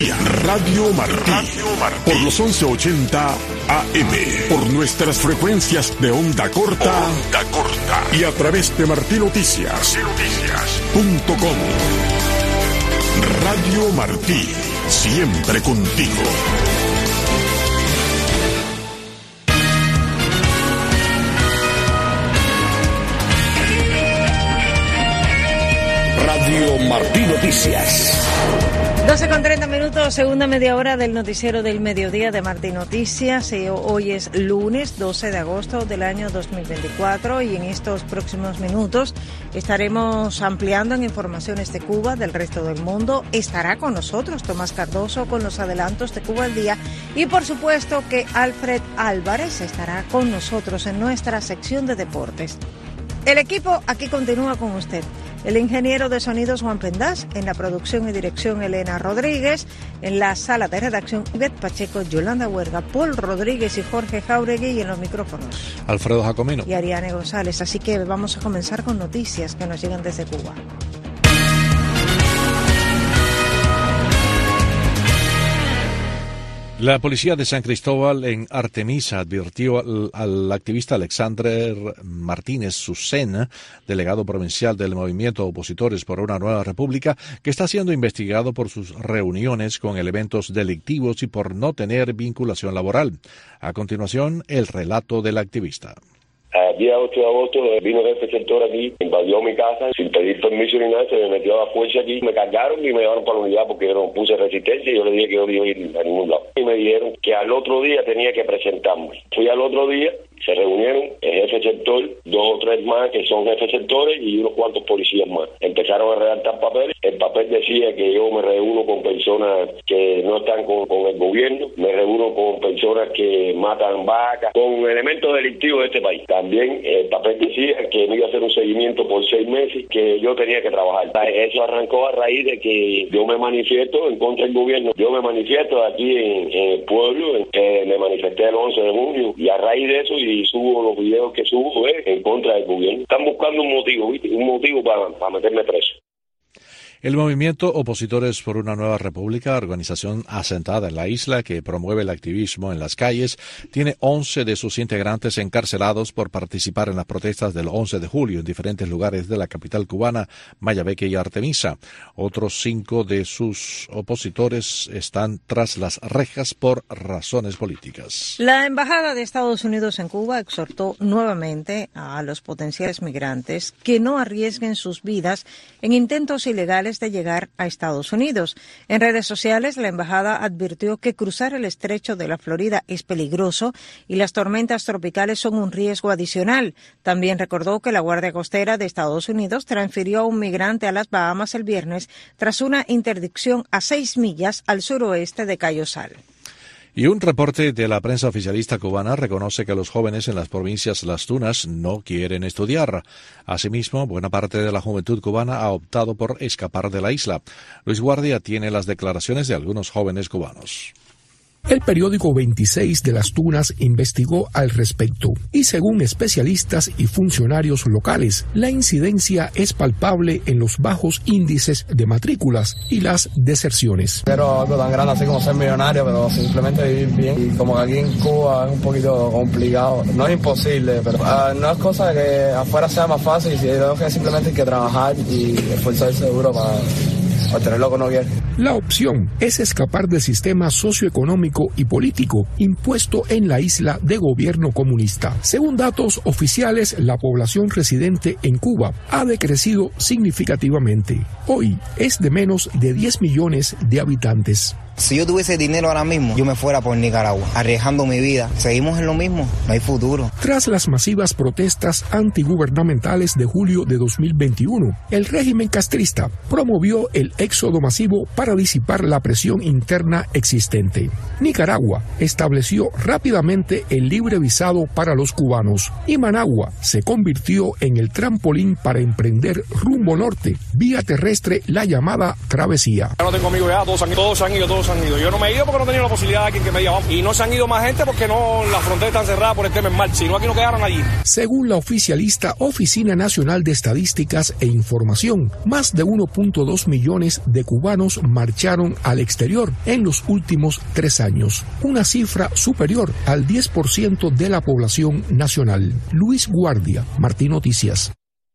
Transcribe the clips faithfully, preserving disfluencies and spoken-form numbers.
Radio Martí, por los once ochenta A M, por nuestras frecuencias de onda corta, onda corta y a través de martí noticias punto com. Radio Martí, siempre contigo. Radio Martí Noticias. doce con treinta minutos, segunda media hora del noticiero del mediodía de Martí Noticias. Hoy es lunes doce de agosto del año dos mil veinticuatro y en estos próximos minutos estaremos ampliando en informaciones de Cuba, del resto del mundo. Estará con nosotros Tomás Cardoso con los adelantos de Cuba al día y por supuesto que Alfred Álvarez estará con nosotros en nuestra sección de deportes. El equipo aquí continúa con usted. El ingeniero de sonidos Juan Pendás, en la producción y dirección Elena Rodríguez, en la sala de redacción Ivette Pacheco, Yolanda Huerga, Paul Rodríguez y Jorge Jauregui, y en los micrófonos Alfredo Jacomino y Ariane González. Así que vamos a comenzar con noticias que nos llegan desde Cuba. La policía de San Cristóbal en Artemisa advirtió al, al activista Alexander Martínez Susena, delegado provincial del movimiento Opositores por una Nueva República, que está siendo investigado por sus reuniones con elementos delictivos y por no tener vinculación laboral. A continuación, el relato del activista. El día ocho de agosto vino el jefe sector aquí, invadió mi casa sin pedir permiso ni nada, se me metió a la fuerza aquí, me cargaron y me llevaron para la unidad porque yo no puse resistencia y yo le dije que yo no iba a ir a ningún lado. Y me dijeron que al otro día tenía que presentarme. Fui al otro día, se reunieron el jefe sector, dos o tres más que son jefes sectores y unos cuantos policías más. Empezaron a redactar papeles. El papel decía que yo me reúno con personas que no están con, con el gobierno, me reúno con personas que matan vacas, con elementos delictivos de este país. También el papel decía que me iba a hacer un seguimiento por seis meses, que yo tenía que trabajar. Eso arrancó a raíz de que yo me manifiesto en contra del gobierno. Yo me manifiesto aquí en, en el pueblo, en, eh, me manifesté el once de junio y a raíz de eso y subo los videos que subo eh, en contra del gobierno. Están buscando un motivo, ¿viste? Un motivo para, para meterme preso. El movimiento Opositores por una Nueva República, organización asentada en la isla que promueve el activismo en las calles, tiene once de sus integrantes encarcelados por participar en las protestas del once de julio en diferentes lugares de la capital cubana, Mayabeque y Artemisa. Otros cinco de sus opositores están tras las rejas por razones políticas. La Embajada de Estados Unidos en Cuba exhortó nuevamente a los potenciales migrantes que no arriesguen sus vidas en intentos ilegales de llegar a Estados Unidos. En redes sociales, la embajada advirtió que cruzar el estrecho de la Florida es peligroso y las tormentas tropicales son un riesgo adicional. También recordó que la Guardia Costera de Estados Unidos transfirió a un migrante a las Bahamas el viernes tras una interdicción a seis millas al suroeste de Cayo Sal. Y un reporte de la prensa oficialista cubana reconoce que los jóvenes en las provincias Las Tunas no quieren estudiar. Asimismo, buena parte de la juventud cubana ha optado por escapar de la isla. Luis Guardia tiene las declaraciones de algunos jóvenes cubanos. El periódico veintiséis de Las Tunas investigó al respecto y según especialistas y funcionarios locales, la incidencia es palpable en los bajos índices de matrículas y las deserciones. Quiero algo tan grande así como ser millonario, pero simplemente vivir bien. Y como que aquí en Cuba es un poquito complicado, no es imposible, pero uh, no es cosa que afuera sea más fácil, sino que simplemente hay que trabajar y esforzarse duro para obtener lo que uno quiere. La opción es escapar del sistema socioeconómico y político impuesto en la isla de gobierno comunista. Según datos oficiales, la población residente en Cuba ha decrecido significativamente. Hoy es de menos de diez millones de habitantes. Si yo tuviese dinero ahora mismo, yo me fuera por Nicaragua, arriesgando mi vida. Seguimos en lo mismo, no hay futuro. Tras las masivas protestas antigubernamentales de julio de dos mil veintiuno, el régimen castrista promovió el éxodo masivo para disipar la presión interna existente. Nicaragua estableció rápidamente el libre visado para los cubanos y Managua se convirtió en el trampolín para emprender rumbo norte, vía terrestre, la llamada travesía. Ya no tengo amigos ya, todos han ido, todos han ido, todos todos han ido. Yo no me he ido porque no tenía la posibilidad de alguien que me diga, vamos. Y no se han ido más gente porque no, la frontera está cerrada por el tema en marcha, sino aquí no quedaron allí. Según la oficialista Oficina Nacional de Estadísticas e Información, más de uno punto dos millones de cubanos marcharon al exterior en los últimos tres años, una cifra superior al diez por ciento de la población nacional. Luis Guardia, Martín Noticias.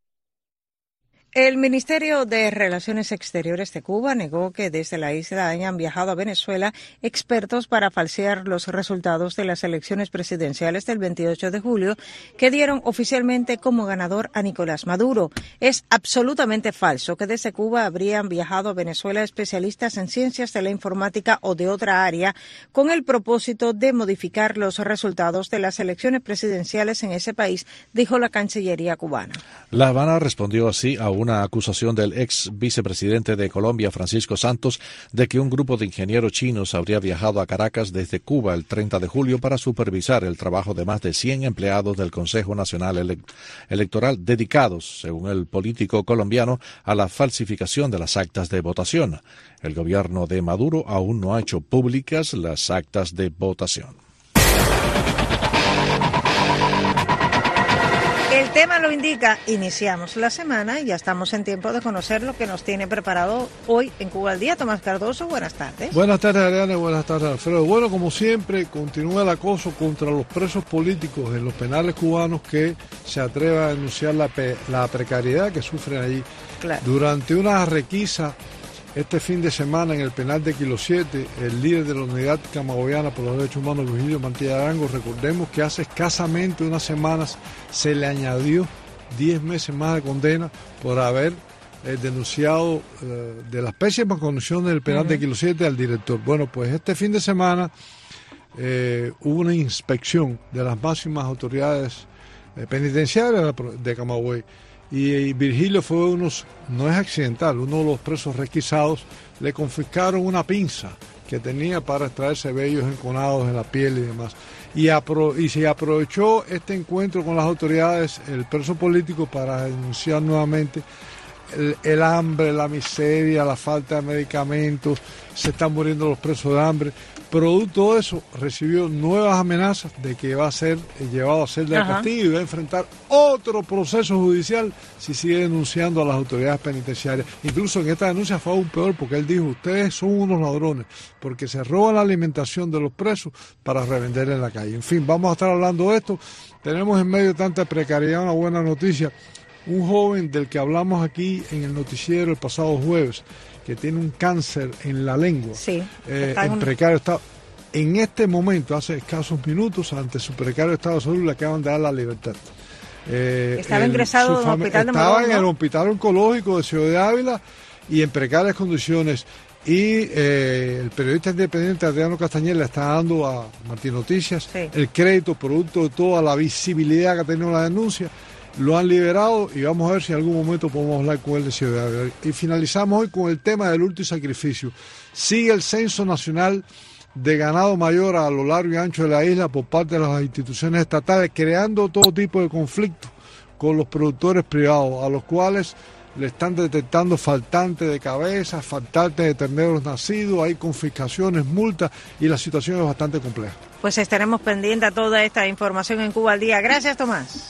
El Ministerio de Relaciones Exteriores de Cuba negó que desde la isla hayan viajado a Venezuela expertos para falsear los resultados de las elecciones presidenciales del veintiocho de julio que dieron oficialmente como ganador a Nicolás Maduro. Es absolutamente falso que desde Cuba habrían viajado a Venezuela especialistas en ciencias de la informática o de otra área con el propósito de modificar los resultados de las elecciones presidenciales en ese país, dijo la Cancillería cubana. La Habana respondió así a un una acusación del ex vicepresidente de Colombia, Francisco Santos, de que un grupo de ingenieros chinos habría viajado a Caracas desde Cuba el treinta de julio para supervisar el trabajo de más de cien empleados del Consejo Nacional Ele- Electoral dedicados, según el político colombiano, a la falsificación de las actas de votación. El gobierno de Maduro aún no ha hecho públicas las actas de votación. El tema lo indica, iniciamos la semana y ya estamos en tiempo de conocer lo que nos tiene preparado hoy en Cuba al Día. Tomás Cardoso, buenas tardes. Buenas tardes, Ariana, y buenas tardes, Alfredo. Bueno, como siempre, continúa el acoso contra los presos políticos en los penales cubanos que se atreven a denunciar la, pe- la precariedad que sufren allí. Claro. Durante una requisa este fin de semana en el penal de Kilo siete, el líder de la Unidad Camagüeyana por los Derechos Humanos, Virgilio Mantilla Arango, recordemos que hace escasamente unas semanas se le añadió diez meses más de condena por haber eh, denunciado eh, de las pésimas condiciones del penal uh-huh. de Kilo siete al director. Bueno, pues este fin de semana eh, hubo una inspección de las máximas autoridades eh, penitenciarias de Camagüey. Y, y Virgilio fue uno, no es accidental, uno de los presos requisados, le confiscaron una pinza que tenía para extraerse vellos enconados en la piel y demás. Y, apro, y se aprovechó este encuentro con las autoridades, el preso político, para denunciar nuevamente el, el hambre, la miseria, la falta de medicamentos, se están muriendo los presos de hambre. Producto de eso, recibió nuevas amenazas de que va a ser llevado a celda de castigo y va a enfrentar otro proceso judicial si sigue denunciando a las autoridades penitenciarias. Incluso en esta denuncia fue aún peor porque él dijo, ustedes son unos ladrones, porque se roban la alimentación de los presos para revenderla en la calle. En fin, vamos a estar hablando de esto. Tenemos en medio de tanta precariedad una buena noticia. Un joven del que hablamos aquí en el noticiero el pasado jueves, que tiene un cáncer en la lengua, sí, eh, en un... precario estado. En este momento, hace escasos minutos, ante su precario estado de salud, le acaban de dar la libertad. Eh, estaba el, ingresado en el hospital de Estaba Morón, en ¿no? el hospital oncológico de Ciudad de Ávila y en precarias condiciones. Y eh, el periodista independiente Adriano Castañeda le está dando a Martín Noticias sí. el crédito producto de toda la visibilidad que ha tenido la denuncia. Lo han liberado y vamos a ver si en algún momento podemos hablar con él de Ciudad de Ávila. Y finalizamos hoy con el tema del hurto y sacrificio. Sigue el censo nacional de ganado mayor a lo largo y ancho de la isla por parte de las instituciones estatales, creando todo tipo de conflictos con los productores privados, a los cuales le están detectando faltantes de cabezas, faltantes de terneros nacidos, hay confiscaciones, multas y la situación es bastante compleja. Pues estaremos pendientes a toda esta información en Cuba al Día. Gracias, Tomás.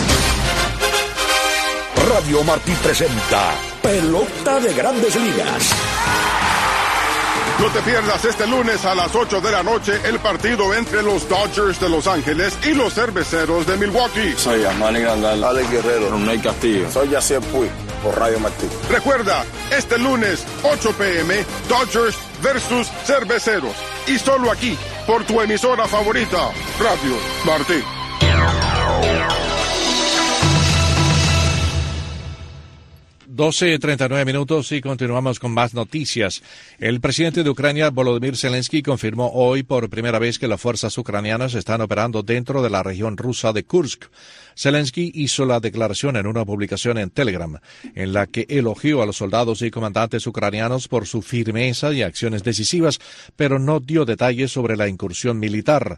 Radio Martí presenta Pelota de Grandes Ligas. No te pierdas este lunes a las ocho de la noche el partido entre los Dodgers de Los Ángeles y los Cerveceros de Milwaukee. Soy Amani Grandal, Alex Guerrero, Ronald Castillo. Soy Yacier Puig, por Radio Martí. Recuerda, este lunes, ocho pm, Dodgers versus Cerveceros. Y solo aquí, por tu emisora favorita, Radio Martí. doce treinta y nueve minutos y continuamos con más noticias. El presidente de Ucrania, Volodymyr Zelensky, confirmó hoy por primera vez que las fuerzas ucranianas están operando dentro de la región rusa de Kursk. Zelensky hizo la declaración en una publicación en Telegram, en la que elogió a los soldados y comandantes ucranianos por su firmeza y acciones decisivas, pero no dio detalles sobre la incursión militar.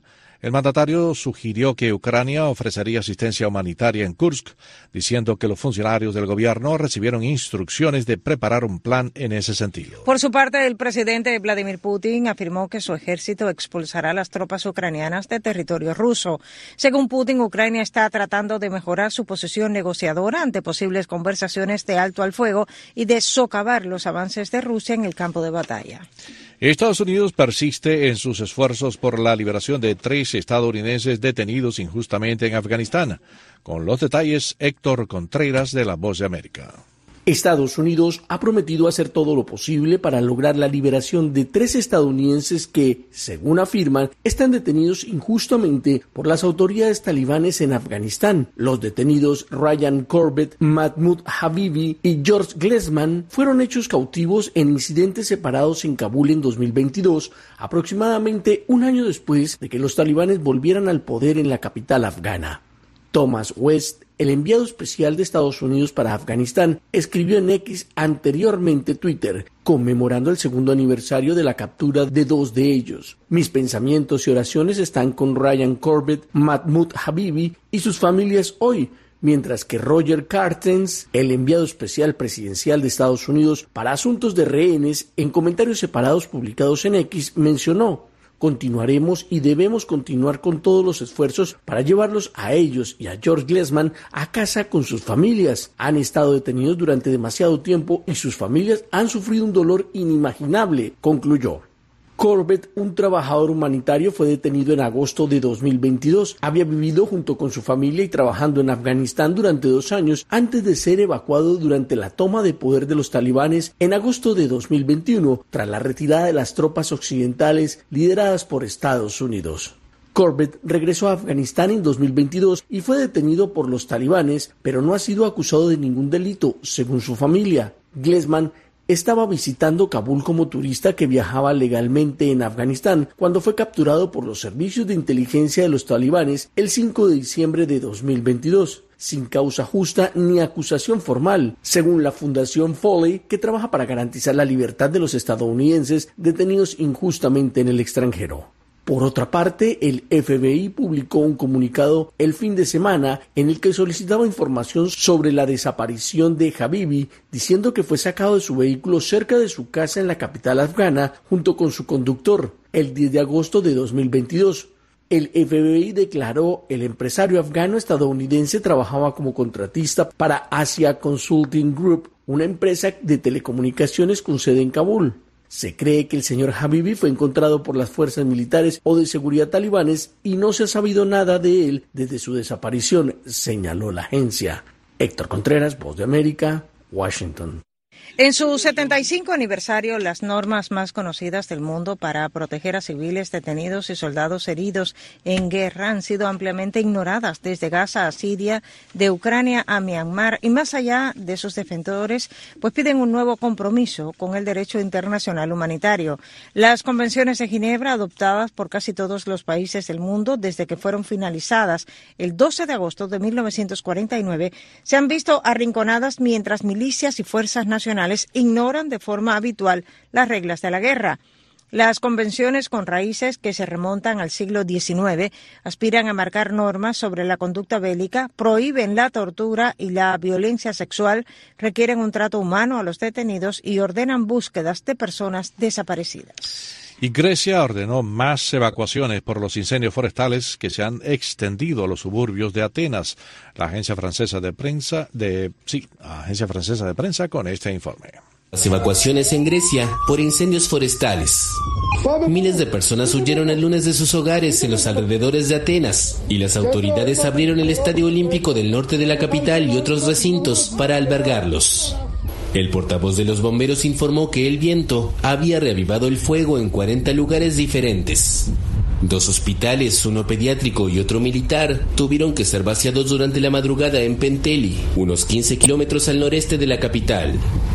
El mandatario sugirió que Ucrania ofrecería asistencia humanitaria en Kursk, diciendo que los funcionarios del gobierno recibieron instrucciones de preparar un plan en ese sentido. Por su parte, el presidente Vladimir Putin afirmó que su ejército expulsará a las tropas ucranianas de territorio ruso. Según Putin, Ucrania está tratando de mejorar su posición negociadora ante posibles conversaciones de alto al fuego y de socavar los avances de Rusia en el campo de batalla. Estados Unidos persiste en sus esfuerzos por la liberación de tres estadounidenses detenidos injustamente en Afganistán. Con los detalles, Héctor Contreras de La Voz de América. Estados Unidos ha prometido hacer todo lo posible para lograr la liberación de tres estadounidenses que, según afirman, están detenidos injustamente por las autoridades talibanes en Afganistán. Los detenidos Ryan Corbett, Mahmoud Habibi y George Glesman fueron hechos cautivos en incidentes separados en Kabul en dos mil veintidós, aproximadamente un año después de que los talibanes volvieran al poder en la capital afgana. Thomas West, el enviado especial de Estados Unidos para Afganistán, escribió en X, anteriormente Twitter, conmemorando el segundo aniversario de la captura de dos de ellos. Mis pensamientos y oraciones están con Ryan Corbett, Mahmoud Habibi y sus familias hoy, mientras que Roger Carstens, el enviado especial presidencial de Estados Unidos para asuntos de rehenes, en comentarios separados publicados en X, mencionó: continuaremos y debemos continuar con todos los esfuerzos para llevarlos a ellos y a George Glesman a casa con sus familias. Han estado detenidos durante demasiado tiempo y sus familias han sufrido un dolor inimaginable, concluyó. Corbett, un trabajador humanitario, fue detenido en agosto de dos mil veintidós. Había vivido junto con su familia y trabajando en Afganistán durante dos años antes de ser evacuado durante la toma de poder de los talibanes en agosto de dos mil veintiuno, tras la retirada de las tropas occidentales lideradas por Estados Unidos. Corbett regresó a Afganistán en dos mil veintidós y fue detenido por los talibanes, pero no ha sido acusado de ningún delito, según su familia. Glesman estaba visitando Kabul como turista que viajaba legalmente en Afganistán cuando fue capturado por los servicios de inteligencia de los talibanes el cinco de diciembre de dos mil veintidós, sin causa justa ni acusación formal, según la Fundación Foley, que trabaja para garantizar la libertad de los estadounidenses detenidos injustamente en el extranjero. Por otra parte, el F B I publicó un comunicado el fin de semana en el que solicitaba información sobre la desaparición de Habibi, diciendo que fue sacado de su vehículo cerca de su casa en la capital afgana junto con su conductor el diez de agosto de dos mil veintidós. El F B I declaró el empresario afgano estadounidense trabajaba como contratista para Asia Consulting Group, una empresa de telecomunicaciones con sede en Kabul. Se cree que el señor Habibi fue encontrado por las fuerzas militares o de seguridad talibanes y no se ha sabido nada de él desde su desaparición, señaló la agencia. Héctor Contreras, Voz de América, Washington. En su setenta y cinco aniversario, las normas más conocidas del mundo para proteger a civiles detenidos y soldados heridos en guerra han sido ampliamente ignoradas desde Gaza a Siria, de Ucrania a Myanmar y más allá de sus defensores, pues piden un nuevo compromiso con el derecho internacional humanitario. Las convenciones de Ginebra, adoptadas por casi todos los países del mundo desde que fueron finalizadas el doce de agosto de mil novecientos cuarenta y nueve, se han visto arrinconadas mientras milicias y fuerzas nacionales ignoran de forma habitual las reglas de la guerra. Las convenciones con raíces que se remontan al siglo diecinueve aspiran a marcar normas sobre la conducta bélica, prohíben la tortura y la violencia sexual, requieren un trato humano a los detenidos y ordenan búsquedas de personas desaparecidas. Y Grecia ordenó más evacuaciones por los incendios forestales que se han extendido a los suburbios de Atenas. La agencia francesa de prensa de sí, la agencia francesa de prensa con este informe. Las evacuaciones en Grecia por incendios forestales. Miles de personas huyeron el lunes de sus hogares en los alrededores de Atenas y las autoridades abrieron el Estadio Olímpico del norte de la capital y otros recintos para albergarlos. El portavoz de los bomberos informó que el viento había reavivado el fuego en cuarenta lugares diferentes. Dos hospitales, uno pediátrico y otro militar, tuvieron que ser vaciados durante la madrugada en Penteli, unos quince kilómetros al noreste de la capital.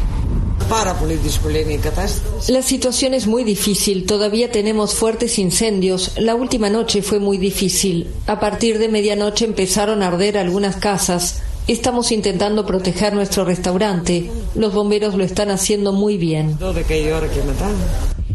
La situación es muy difícil, todavía tenemos fuertes incendios. La última noche fue muy difícil. A partir de medianoche empezaron a arder algunas casas. Estamos intentando proteger nuestro restaurante. Los bomberos lo están haciendo muy bien.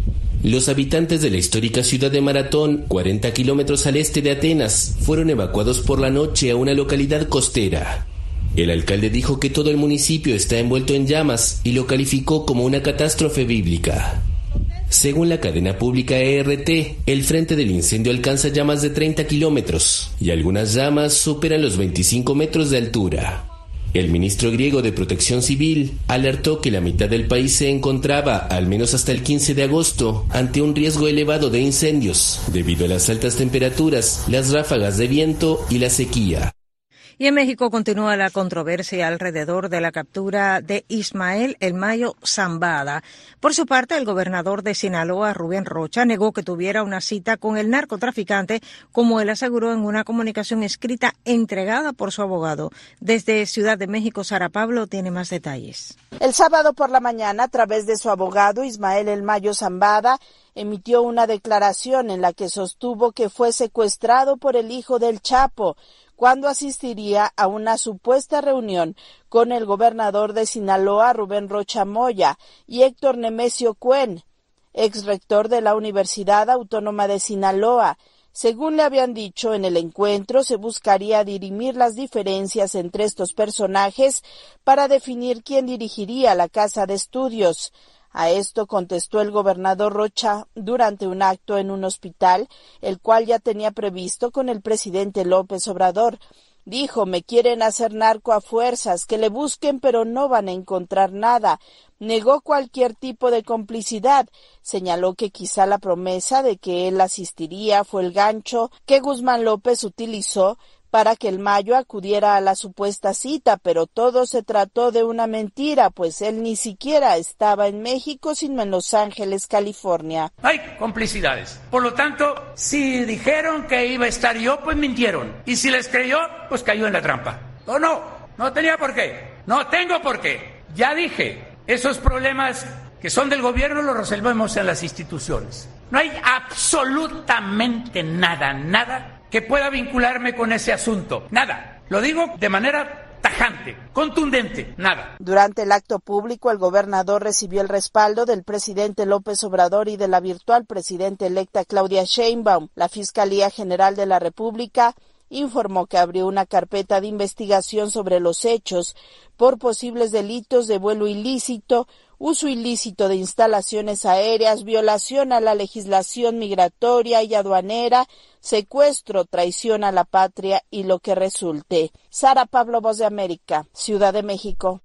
Los habitantes de la histórica ciudad de Maratón, cuarenta kilómetros al este de Atenas, fueron evacuados por la noche a una localidad costera. El alcalde dijo que todo el municipio está envuelto en llamas y lo calificó como una catástrofe bíblica. Según la cadena pública E R T, el frente del incendio alcanza ya más de treinta kilómetros y algunas llamas superan los veinticinco metros de altura. El ministro griego de Protección Civil alertó que la mitad del país se encontraba, al menos hasta el quince de agosto, ante un riesgo elevado de incendios, debido a las altas temperaturas, las ráfagas de viento y la sequía. Y en México continúa la controversia alrededor de la captura de Ismael El Mayo Zambada. Por su parte, el gobernador de Sinaloa, Rubén Rocha, negó que tuviera una cita con el narcotraficante, como él aseguró en una comunicación escrita entregada por su abogado. Desde Ciudad de México, Sara Pablo tiene más detalles. El sábado por la mañana, a través de su abogado, Ismael El Mayo Zambada, emitió una declaración en la que sostuvo que fue secuestrado por el hijo del Chapo, cuando asistiría a una supuesta reunión con el gobernador de Sinaloa, Rubén Rocha Moya, y Héctor Nemesio Cuen, ex rector de la Universidad Autónoma de Sinaloa. Según le habían dicho, en el encuentro se buscaría dirimir las diferencias entre estos personajes para definir quién dirigiría la casa de estudios. A esto contestó el gobernador Rocha durante un acto en un hospital, el cual ya tenía previsto con el presidente López Obrador. Dijo: me quieren hacer narco a fuerzas, que le busquen pero no van a encontrar nada. Negó cualquier tipo de complicidad. Señaló que quizá la promesa de que él asistiría fue el gancho que Guzmán López utilizó para que el Mayo acudiera a la supuesta cita, pero todo se trató de una mentira, pues él ni siquiera estaba en México, sino en Los Ángeles, California. Hay complicidades. Por lo tanto, si dijeron que iba a estar yo, pues mintieron. Y si les creyó, pues cayó en la trampa. ¿O no? No tenía por qué. No tengo por qué. Ya dije, esos problemas que son del gobierno los resolvemos en las instituciones. No hay absolutamente nada, nada que pueda vincularme con ese asunto. Nada. Lo digo de manera tajante, contundente, nada. Durante el acto público, el gobernador recibió el respaldo del presidente López Obrador y de la virtual presidenta electa Claudia Sheinbaum. La Fiscalía General de la República informó que abrió una carpeta de investigación sobre los hechos por posibles delitos de vuelo ilícito, uso ilícito de instalaciones aéreas, violación a la legislación migratoria y aduanera, secuestro, traición a la patria y lo que resulte. Sara Pablo, Voz de América, Ciudad de México.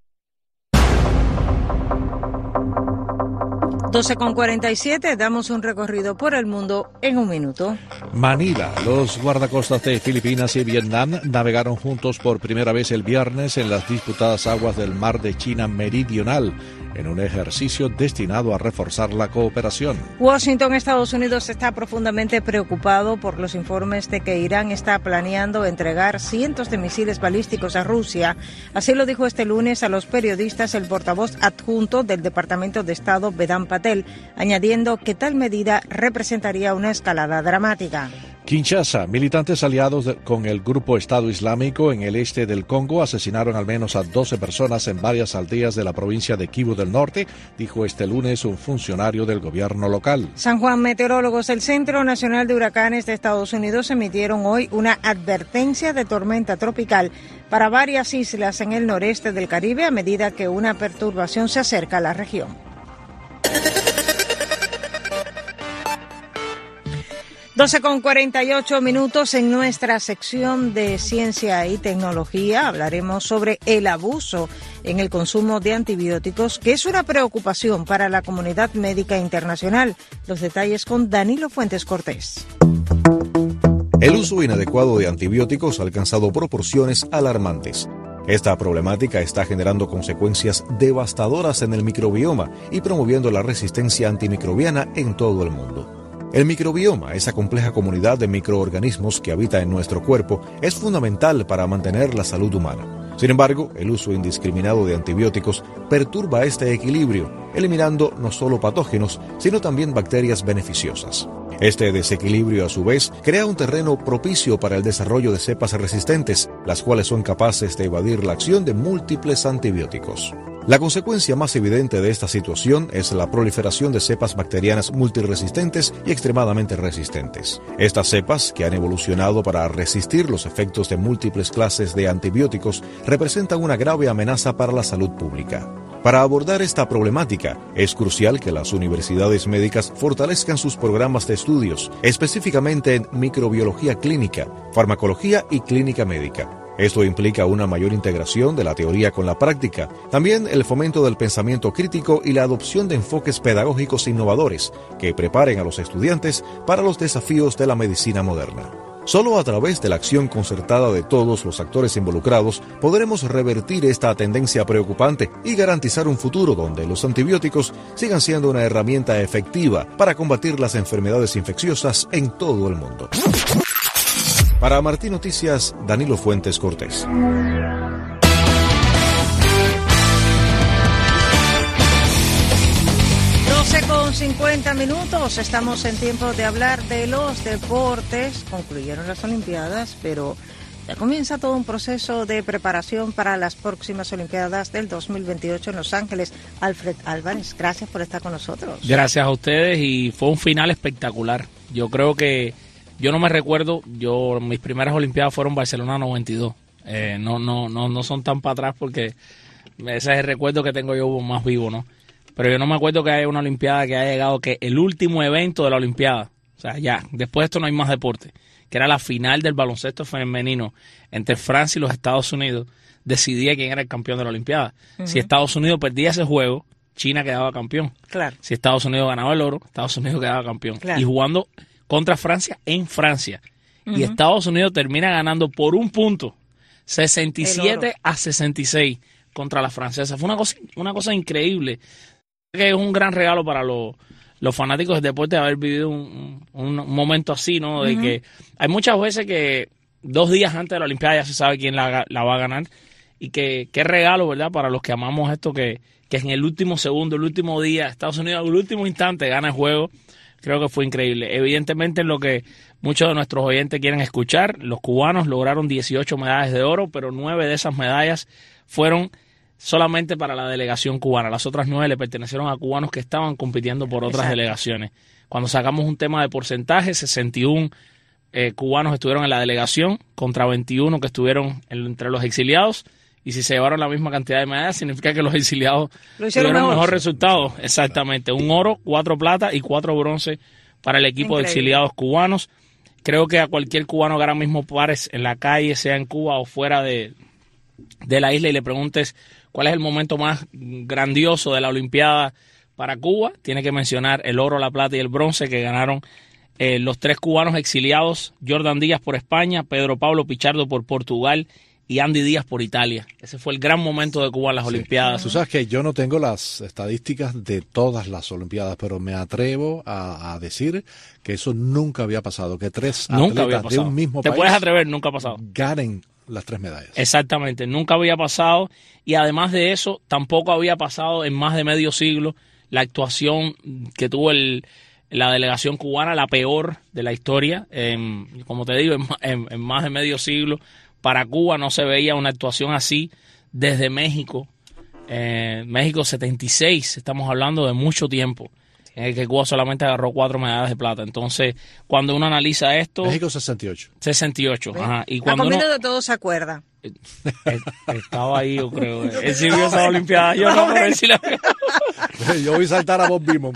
doce con cuarenta y siete, damos un recorrido por el mundo en un minuto. Manila. Los guardacostas de Filipinas y Vietnam navegaron juntos por primera vez el viernes en las disputadas aguas del Mar de China Meridional, en un ejercicio destinado a reforzar la cooperación. Washington, Estados Unidos, está profundamente preocupado por los informes de que Irán está planeando entregar cientos de misiles balísticos a Rusia. Así lo dijo este lunes a los periodistas el portavoz adjunto del Departamento de Estado, Vedant Patel, añadiendo que tal medida representaría una escalada dramática. Kinshasa. Militantes aliados de, con el grupo Estado Islámico en el este del Congo asesinaron al menos a doce personas en varias aldeas de la provincia de Kivu del Norte, dijo este lunes un funcionario del gobierno local. San Juan. Meteorólogos del Centro Nacional de Huracanes de Estados Unidos emitieron hoy una advertencia de tormenta tropical para varias islas en el noreste del Caribe a medida que una perturbación se acerca a la región. doce con cuarenta y ocho minutos. En nuestra sección de ciencia y tecnología hablaremos sobre el abuso en el consumo de antibióticos, que es una preocupación para la comunidad médica internacional. Los detalles con Danilo Fuentes Cortés. El uso inadecuado de antibióticos ha alcanzado proporciones alarmantes. Esta problemática está generando consecuencias devastadoras en el microbioma y promoviendo la resistencia antimicrobiana en todo el mundo. El microbioma, esa compleja comunidad de microorganismos que habita en nuestro cuerpo, es fundamental para mantener la salud humana. Sin embargo, el uso indiscriminado de antibióticos perturba este equilibrio, eliminando no solo patógenos, sino también bacterias beneficiosas. Este desequilibrio, a su vez, crea un terreno propicio para el desarrollo de cepas resistentes, las cuales son capaces de evadir la acción de múltiples antibióticos. La consecuencia más evidente de esta situación es la proliferación de cepas bacterianas multiresistentes y extremadamente resistentes. Estas cepas, que han evolucionado para resistir los efectos de múltiples clases de antibióticos, representan una grave amenaza para la salud pública. Para abordar esta problemática, es crucial que las universidades médicas fortalezcan sus programas de estudios, específicamente en microbiología clínica, farmacología y clínica médica. Esto implica una mayor integración de la teoría con la práctica, también el fomento del pensamiento crítico y la adopción de enfoques pedagógicos innovadores que preparen a los estudiantes para los desafíos de la medicina moderna. Solo a través de la acción concertada de todos los actores involucrados podremos revertir esta tendencia preocupante y garantizar un futuro donde los antibióticos sigan siendo una herramienta efectiva para combatir las enfermedades infecciosas en todo el mundo. Para Martín Noticias, Danilo Fuentes Cortés. doce con cincuenta minutos, estamos en tiempo de hablar de los deportes. Concluyeron las Olimpiadas, pero ya comienza todo un proceso de preparación para las próximas Olimpiadas del dos mil veintiocho en Los Ángeles. Alfred Álvarez, gracias por estar con nosotros. Gracias a ustedes y fue un final espectacular. Yo creo que Yo no me recuerdo, yo mis primeras Olimpiadas fueron Barcelona noventa y dos. Eh, no, no, no, no son tan para atrás porque ese es el recuerdo que tengo yo más vivo, ¿no? Pero yo no me acuerdo que haya una Olimpiada que haya llegado, que el último evento de la Olimpiada, o sea, ya, después de esto no hay más deporte, que era la final del baloncesto femenino entre Francia y los Estados Unidos, decidía quién era el campeón de la Olimpiada. Uh-huh. Si Estados Unidos perdía ese juego, China quedaba campeón. Claro. Si Estados Unidos ganaba el oro, Estados Unidos quedaba campeón. Claro. Y jugando contra Francia en Francia. Uh-huh. Y Estados Unidos termina ganando por un punto, sesenta y siete a sesenta y seis contra la francesa. Fue una cosa, una cosa increíble. Que es un gran regalo para los, los fanáticos del deporte haber vivido un, un, un momento así, ¿no? De uh-huh. que hay muchas veces que dos días antes de la Olimpiada ya se sabe quién la, la va a ganar. Y que qué regalo, ¿verdad? Para los que amamos esto, que, que en el último segundo, el último día, Estados Unidos, el último instante gana el juego. Creo que fue increíble. Evidentemente, lo que muchos de nuestros oyentes quieren escuchar, los cubanos lograron dieciocho medallas de oro, pero nueve de esas medallas fueron solamente para la delegación cubana. Las otras nueve le pertenecieron a cubanos que estaban compitiendo por otras Exacto. delegaciones. Cuando sacamos un tema de porcentaje, sesenta y uno eh, cubanos estuvieron en la delegación contra veintiuno que estuvieron entre los exiliados. Y si se llevaron la misma cantidad de medallas, significa que los exiliados tuvieron mejor, mejor resultado. Exactamente. Un oro, cuatro plata y cuatro bronce para el equipo Increíble. de exiliados cubanos. Creo que a cualquier cubano que ahora mismo pares en la calle, sea en Cuba o fuera de, de la isla, y le preguntes cuál es el momento más grandioso de la Olimpiada para Cuba, tiene que mencionar el oro, la plata y el bronce que ganaron eh, los tres cubanos exiliados: Jordan Díaz por España, Pedro Pablo Pichardo por Portugal y Andy Díaz por Italia. Ese fue el gran momento de Cuba en las sí. Olimpiadas. Tú sabes que yo no tengo las estadísticas de todas las Olimpiadas, pero me atrevo a, a decir que eso nunca había pasado, que tres nunca atletas de un mismo Te país puedes atrever, nunca ha pasado. ganen las tres medallas. Exactamente, nunca había pasado, y además de eso, tampoco había pasado en más de medio siglo la actuación que tuvo el, la delegación cubana, la peor de la historia, en, como te digo, en, en, en más de medio siglo. Para Cuba no se veía una actuación así desde México. Eh, México setenta y seis, estamos hablando de mucho tiempo, en el que Cuba solamente agarró cuatro medallas de plata. Entonces, cuando uno analiza esto... México sesenta y ocho. sesenta y ocho, ajá. Y cuando La uno, de todo se acuerda. Eh, estaba ahí, yo creo. Él sí vio esa Olimpiada. Yo no, pero él sí la vio. Yo voy a saltar a Bob Beamon.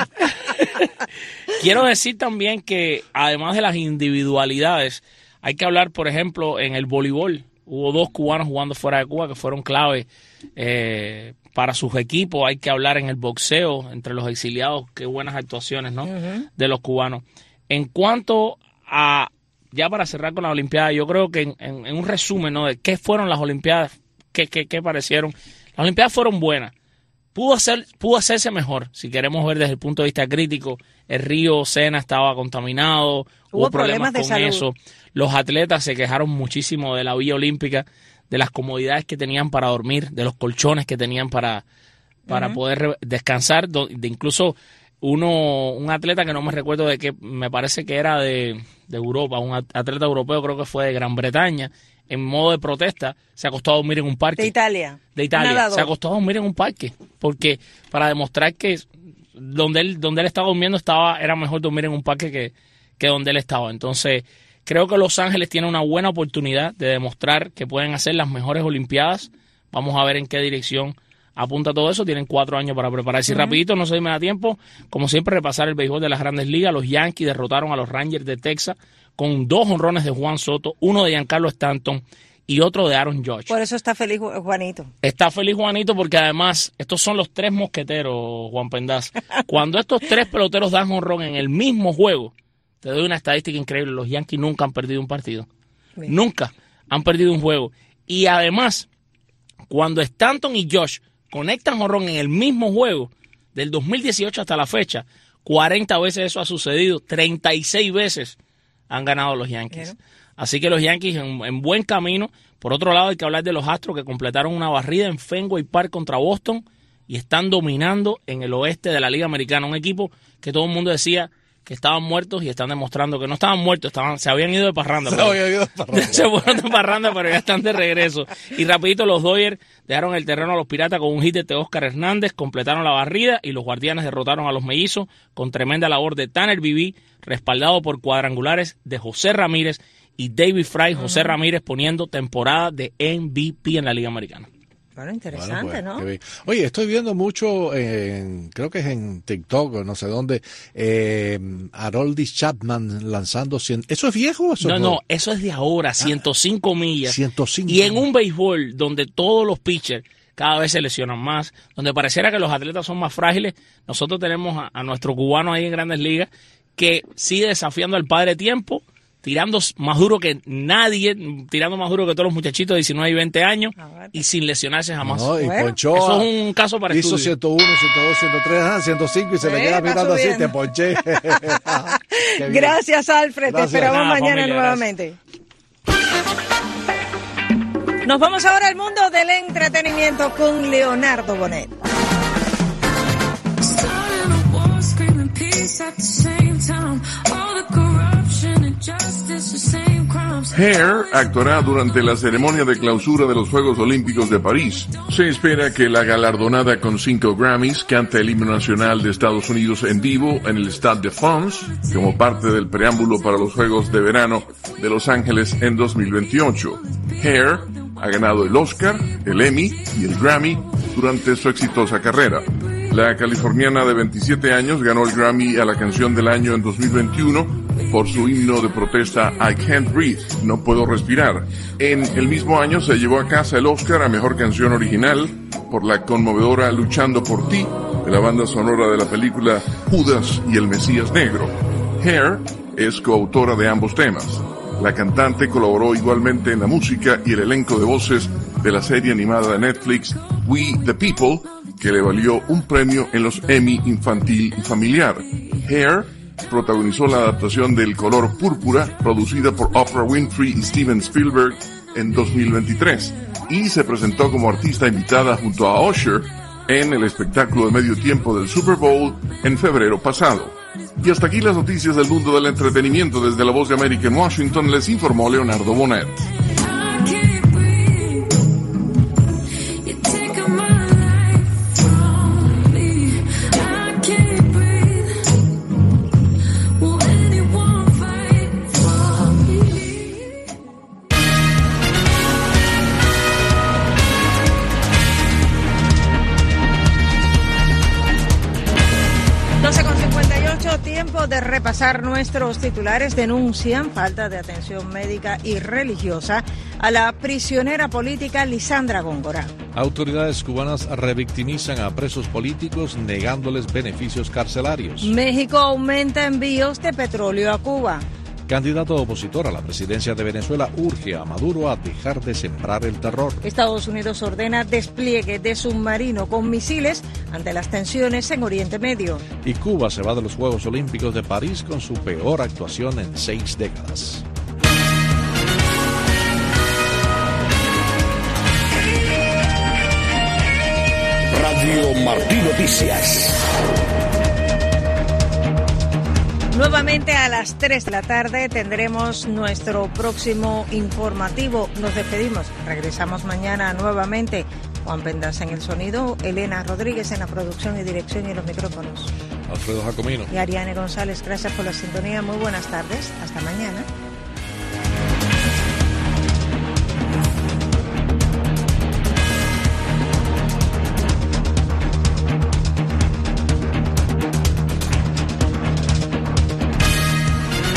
Quiero decir también que, además de las individualidades, hay que hablar, por ejemplo, en el voleibol. Hubo dos cubanos jugando fuera de Cuba que fueron clave eh, para sus equipos. Hay que hablar en el boxeo entre los exiliados. Qué buenas actuaciones, ¿no? Uh-huh. De los cubanos. En cuanto a, ya para cerrar con la Olimpiada, yo creo que en, en, en un resumen, ¿no? De qué fueron las Olimpiadas, qué, qué, qué parecieron. Las Olimpiadas fueron buenas. Pudo, hacer, pudo hacerse mejor, si queremos ver desde el punto de vista crítico. El río Sena estaba contaminado, hubo, hubo problemas, problemas con eso. Los atletas se quejaron muchísimo de la Villa Olímpica, de las comodidades que tenían para dormir, de los colchones que tenían para, para uh-huh. poder descansar. De incluso uno, un atleta que no me recuerdo de qué, me parece que era de, de Europa, un atleta europeo, creo que fue de Gran Bretaña, en modo de protesta, se acostó a dormir en un parque. De Italia. De Italia. Se acostó a dormir en un parque, porque para demostrar que donde él, donde él estaba durmiendo estaba, era mejor dormir en un parque que, que donde él estaba. Entonces, creo que Los Ángeles tiene una buena oportunidad de demostrar que pueden hacer las mejores Olimpiadas. Vamos a ver en qué dirección apunta todo eso. Tienen cuatro años para prepararse. Y uh-huh. rapidito, no sé si me da tiempo, como siempre, repasar el béisbol de las Grandes Ligas. Los Yankees derrotaron a los Rangers de Texas con dos jonrones de Juan Soto, uno de Giancarlo Stanton y otro de Aaron Judge. Por eso está feliz Juanito. Está feliz Juanito porque además estos son los tres mosqueteros, Juan Pendaz. Cuando estos tres peloteros dan jonrón en el mismo juego, te doy una estadística increíble. Los Yankees nunca han perdido un partido. Bien. Nunca han perdido un juego. Y además, cuando Stanton y Josh conectan jonrón en el mismo juego, del dos mil dieciocho hasta la fecha, cuarenta veces eso ha sucedido, treinta y seis veces han ganado los Yankees. Bien. Así que los Yankees en, en buen camino. Por otro lado, hay que hablar de los Astros que completaron una barrida en Fenway Park contra Boston y están dominando en el oeste de la Liga Americana. Un equipo que todo el mundo decía que estaban muertos y están demostrando que no estaban muertos, estaban, se habían ido de parranda. Se, pero, ido de parranda. se fueron de parranda, pero ya están de regreso. Y rapidito, los Dodgers dejaron el terreno a los Piratas con un hit de Teóscar Hernández, completaron la barrida y los Guardianes derrotaron a los Mellizos con tremenda labor de Tanner Bibee, respaldado por cuadrangulares de José Ramírez y David Fry. José uh-huh. Ramírez poniendo temporada de M V P en la Liga Americana. Bueno, interesante, bueno, pues, ¿no? Oye, estoy viendo mucho, en, creo que es en TikTok o no sé dónde, eh, Aroldis Chapman lanzando cien. ¿Eso es viejo o eso No, es no, eso es de ahora, ciento cinco millas. ciento cinco. Y en un béisbol donde todos los pitchers cada vez se lesionan más, donde pareciera que los atletas son más frágiles, nosotros tenemos a, a nuestro cubano ahí en Grandes Ligas que sigue desafiando al padre tiempo, tirando más duro que nadie, tirando más duro que todos los muchachitos de diecinueve y veinte años y sin lesionarse jamás. No, y bueno, ponchó, eso es un caso para hizo estudio. ciento uno, ciento dos, ciento tres, ciento cinco y se eh, le queda mirando así, te ponché. Gracias, Alfred. Gracias. Te esperamos Nada, mañana familia, nuevamente. Gracias. Nos vamos ahora al mundo del entretenimiento con Leonardo Bonet. Hair actuará durante la ceremonia de clausura de los Juegos Olímpicos de París. Se espera que la galardonada con cinco Grammys cante el himno nacional de Estados Unidos en vivo en el Stade de France, como parte del preámbulo para los Juegos de Verano de Los Ángeles en dos mil veintiocho. Hair ha ganado el Oscar, el Emmy y el Grammy durante su exitosa carrera. La californiana de veintisiete años ganó el Grammy a la canción del año en dos mil veintiuno por su himno de protesta I Can't Breathe, No Puedo Respirar. En el mismo año se llevó a casa el Oscar a Mejor Canción Original por la conmovedora Luchando por Ti, de la banda sonora de la película Judas y el Mesías Negro. Hair es coautora de ambos temas. La cantante colaboró igualmente en la música y el elenco de voces de la serie animada de Netflix We the People, que le valió un premio en los Emmy infantil y familiar. Hair protagonizó la adaptación de El color púrpura, producida por Oprah Winfrey y Steven Spielberg en dos mil veintitrés, y se presentó como artista invitada junto a Usher en el espectáculo de medio tiempo del Super Bowl en febrero pasado. Y hasta aquí las noticias del mundo del entretenimiento. Desde La Voz de América en Washington les informó Leonardo Bonet. De repasar nuestros titulares, denuncian falta de atención médica y religiosa a la prisionera política Lisandra Góngora. Autoridades cubanas revictimizan a presos políticos negándoles beneficios carcelarios. México aumenta envíos de petróleo a Cuba. Candidato opositor a la presidencia de Venezuela urge a Maduro a dejar de sembrar el terror. Estados Unidos ordena despliegue de submarino con misiles ante las tensiones en Oriente Medio. Y Cuba se va de los Juegos Olímpicos de París con su peor actuación en seis décadas. Radio Martí Noticias. Nuevamente a las tres de la tarde tendremos nuestro próximo informativo. Nos despedimos. Regresamos mañana nuevamente. Juan Pendas en el sonido, Elena Rodríguez en la producción y dirección y en los micrófonos. Alfredo Jacomino. Y Ariane González, gracias por la sintonía. Muy buenas tardes. Hasta mañana.